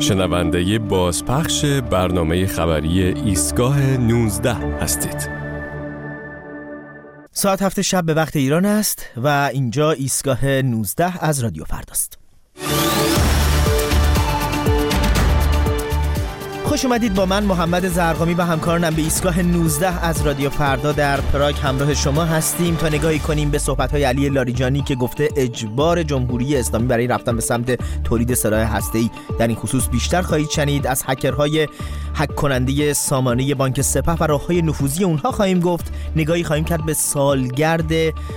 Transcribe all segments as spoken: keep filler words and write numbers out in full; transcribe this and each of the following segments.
شنونده بازپخش برنامه خبری ایستگاه نوزده هستید. ساعت هفت شب به وقت ایران است و اینجا ایستگاه نوزده از رادیو فرداست. خوش اومدید با من محمد زرقامی و همکارانم به ایستگاه نوزده از رادیو فردا در پراگ همراه شما هستیم تا نگاهی کنیم به صحبت‌های علی لاریجانی که گفته اجبار جمهوری اسلامی برای رفتن به سمت تولید سلاح هسته‌ای. در این خصوص بیشتر خواهید شنید. از هکرهای هک کننده سامانه بانک سپه و راه‌های نفوذی اونها خواهیم گفت. نگاهی خواهیم کرد به سالگرد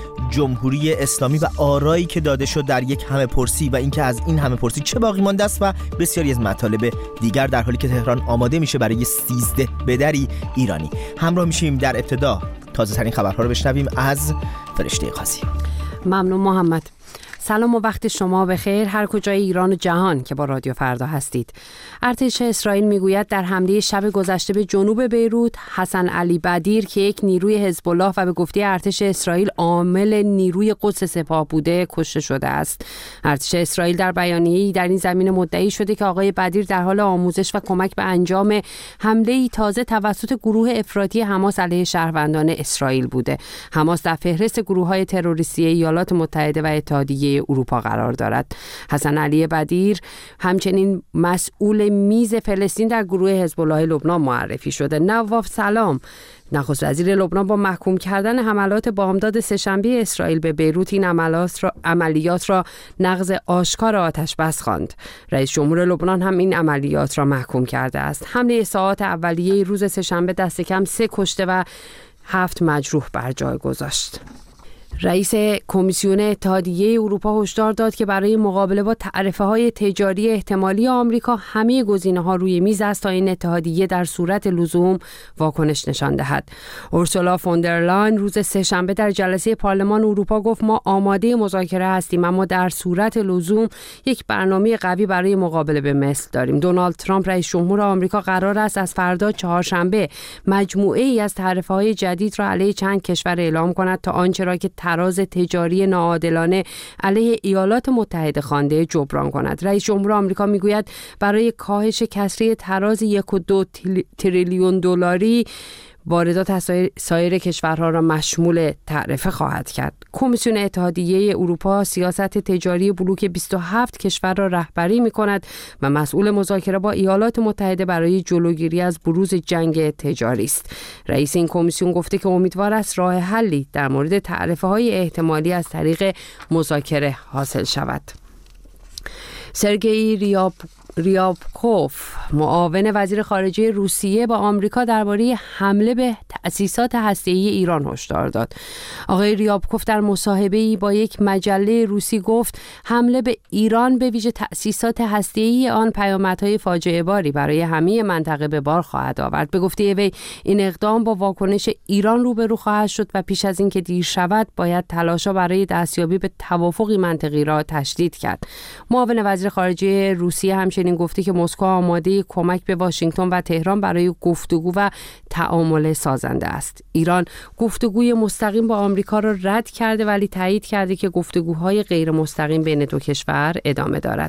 جمهوری اسلامی و آرایی که داده شد در یک همه پرسی و اینکه از این همه پرسی چه باقی مانده است و بسیاری از مطالب دیگر، در حالی که تهران آماده میشه برای سیزده بدری ایرانی. همراه میشیم. در ابتدا تازه ترین خبرها رو بشنویم از فرشته قاضی. ممنون محمد. سلام و وقت شما بخیر هر کجای ایران و جهان که با رادیو فردا هستید. ارتش اسرائیل میگوید در حمله شب گذشته به جنوب بیروت، حسن علی بدیر که یک نیروی حزب الله و به گفته ارتش اسرائیل عامل نیروی قدس سپاه بوده، کشته شده است. ارتش اسرائیل در بیانیه‌ای در این زمینه مدعی شده که آقای بدیر در حال آموزش و کمک به انجام حمله‌ای تازه توسط گروه افراطی حماس علیه شهروندان اسرائیل بوده. حماس در فهرست گروه‌های تروریستی ایالات متحده و اتحادیه اروپا قرار دارد. حسن علی بدیر همچنین مسئول میز فلسطین در گروه حزب الله لبنان معرفی شده. نواف سلام، نخست وزیر لبنان، با محکوم کردن حملات بامداد سه‌شنبه اسرائیل به بیروت این عملیات را عملیات را نقض آشکار آتش بس خواند. رئیس جمهور لبنان هم این عملیات را محکوم کرده است. حمله ساعات اولیه روز سه‌شنبه دست کم سه کشته و هفت مجروح بر جای گذاشت. رئیس کمیسیون اتحادیه اروپا هشدار داد که برای مقابله با تعرفه‌های تجاری احتمالی آمریکا همه گزینه‌ها روی میز است تا این اتحادیه در صورت لزوم واکنش نشان دهد. اورسولا فوندرلاین روز سه‌شنبه در جلسه پارلمان اروپا گفت ما آماده مذاکره هستیم اما در صورت لزوم یک برنامه قوی برای مقابله به مثل داریم. دونالد ترامپ رئیس جمهور آمریکا قرار است از فردا چهارشنبه مجموعه ای از تعرفه‌های جدید را علیه چند کشور اعلام کند تا آنچه را که تراز تجاری ناعادلانه علیه ایالات متحده خوانده جبران کند. رئیس جمهور آمریکا میگوید برای کاهش کسری تراز یک و دو تریلیون دلاری واردات از سایر کشورها را مشمول تعرفه خواهد کرد. کمیسیون اتحادیه اروپا سیاست تجاری بلوک بیست و هفت کشور را رهبری می‌کند و مسئول مذاکره با ایالات متحده برای جلوگیری از بروز جنگ تجاری است. رئیس این کمیسیون گفته که امیدوار است راه حلی در مورد تعرفه‌های احتمالی از طریق مذاکره حاصل شود. سرگئی ریاب ریابکوف، معاون وزیر خارجه روسیه، با آمریکا درباره حمله به تأسیسات هسته‌ای ایران هشدار داد. آقای ریابکوف در مصاحبه‌ای با یک مجله روسی گفت حمله به ایران به ویژه تأسیسات هسته‌ای آن پیامدهای فاجعه باری برای همه منطقه به بار خواهد آورد. به گفته وی این اقدام با واکنش ایران روبرو خواهد شد و پیش از اینکه دیر شود باید تلاش‌ها برای دستیابی به توافقی منطقی را تشدید کرد. معاون وزیر خارجه روسیه همچنین این گفته که مسکو آماده کمک به واشنگتن و تهران برای گفتگو و تعامل سازنده است. ایران گفتگوی مستقیم با آمریکا را رد کرده ولی تایید کرده که گفتگوهای غیر مستقیم بین دو کشور ادامه دارد.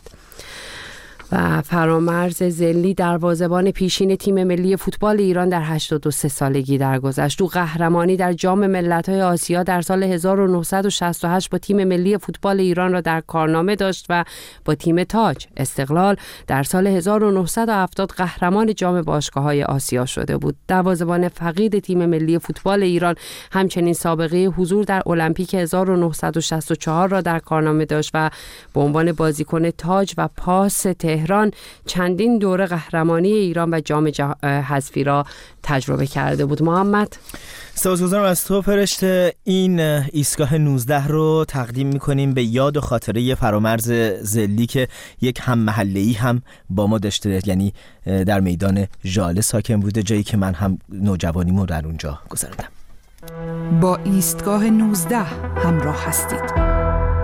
و فرامرز ضلی دروازه‌بان پیشین تیم ملی فوتبال ایران در هشتاد و سه سالگی درگذشت. او قهرمانی در جام ملت‌های آسیا در سال هزار و نهصد و شصت و هشت با تیم ملی فوتبال ایران را در کارنامه داشت و با تیم تاج استقلال در سال هزار و نهصد و هفتاد قهرمان جام باشگاه‌های آسیا شده بود. دروازه‌بان فقید تیم ملی فوتبال ایران همچنین سابقه حضور در المپیک هزار و نهصد و شصت و چهار را در کارنامه داشت و به عنوان بازیکن تاج و پاس تهران چندین دوره قهرمانی ایران و جام حذفی را تجربه کرده بود. محمد، سپاسگزارم از تو فرشته. این ایستگاه نوزده رو تقدیم میکنیم به یاد و خاطره فرامرز ضلی که یک هم محله‌ای هم با ما داشته، یعنی در میدان ژاله ساکن بوده، جایی که من هم نوجوانیمو در اونجا گذروندم. با ایستگاه نوزده همراه هستید.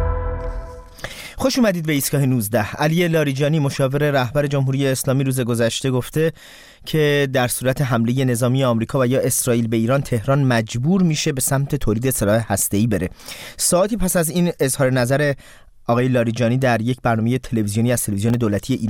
خوش اومدید به ایستگاه نوزده. علی لاریجانی، مشاور رهبر جمهوری اسلامی، روز گذشته گفته که در صورت حمله نظامی آمریکا و یا اسرائیل به ایران، تهران مجبور میشه به سمت تولید سلاح هسته‌ای بره. ساعتی پس از این اظهار نظر آقای لاریجانی در یک برنامه تلویزیونی از تلویزیون دولتی ایران